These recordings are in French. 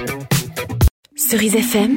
Cerise FM,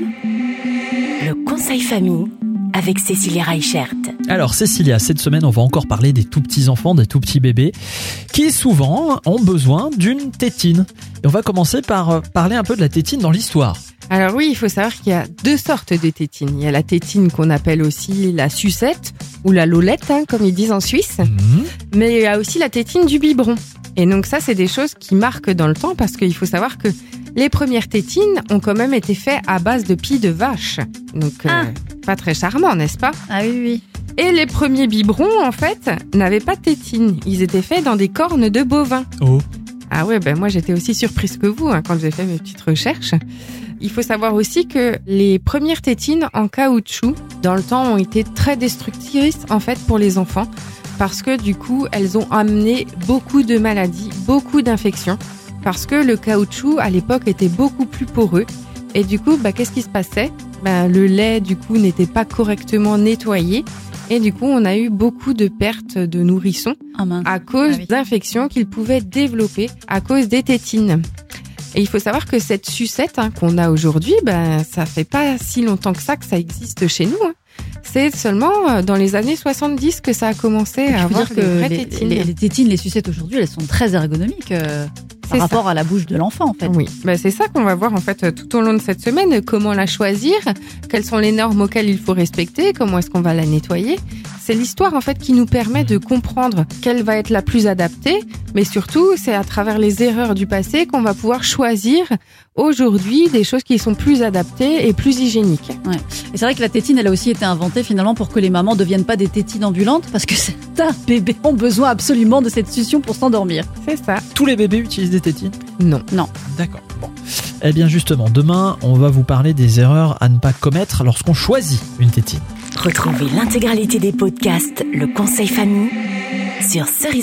le conseil famille avec Cécilia Reichert. Alors Cécilia, cette semaine on va encore parler des tout petits enfants, des tout petits bébés qui souvent ont besoin d'une tétine. Et on va commencer par parler un peu de la tétine dans l'histoire. Alors oui, il faut savoir qu'il y a deux sortes de tétines. Il y a la tétine qu'on appelle aussi la sucette ou la lolette, comme ils disent en Suisse. Mais il y a aussi la tétine du biberon. Et donc ça, c'est des choses qui marquent dans le temps parce qu'il faut savoir que les premières tétines ont quand même été faites à base de pis de vache. Donc pas très charmant, n'est-ce pas ? Ah oui. Et les premiers biberons, en fait, n'avaient pas de tétine. Ils étaient faits dans des cornes de bovins. Oh. Ah ouais, moi j'étais aussi surprise que vous quand j'ai fait mes petites recherches. Il faut savoir aussi que les premières tétines en caoutchouc, dans le temps, ont été très destructrices en fait pour les enfants parce que du coup, elles ont amené beaucoup de maladies, beaucoup d'infections parce que le caoutchouc à l'époque était beaucoup plus poreux et du coup, qu'est-ce qui se passait ? Le lait du coup n'était pas correctement nettoyé et du coup, on a eu beaucoup de pertes de nourrissons à cause d'infections qu'ils pouvaient développer à cause des tétines. Et il faut savoir que cette sucette qu'on a aujourd'hui, ça fait pas si longtemps que ça existe chez nous. C'est seulement dans les années 70 que ça a commencé à avoir dire des que vraies tétines. les tétines, les sucettes aujourd'hui, elles sont très ergonomiques par rapport à la bouche de l'enfant en fait. Oui, c'est ça qu'on va voir en fait tout au long de cette semaine. Comment la choisir, quelles sont les normes auxquelles il faut respecter, comment est-ce qu'on va la nettoyer. C'est l'histoire en fait qui nous permet de comprendre quelle va être la plus adaptée, mais surtout c'est à travers les erreurs du passé qu'on va pouvoir choisir aujourd'hui des choses qui sont plus adaptées et plus hygiéniques. Ouais. Et c'est vrai que la tétine, elle a aussi été inventée finalement pour que les mamans deviennent pas des tétines ambulantes, parce que certains bébés ont besoin absolument de cette succion pour s'endormir. C'est ça. Tous les bébés utilisent des tétines ? Non. D'accord. Bon. Eh bien justement, demain, on va vous parler des erreurs à ne pas commettre lorsqu'on choisit une tétine. Retrouvez l'intégralité des podcasts Le Conseil Famille sur Cerise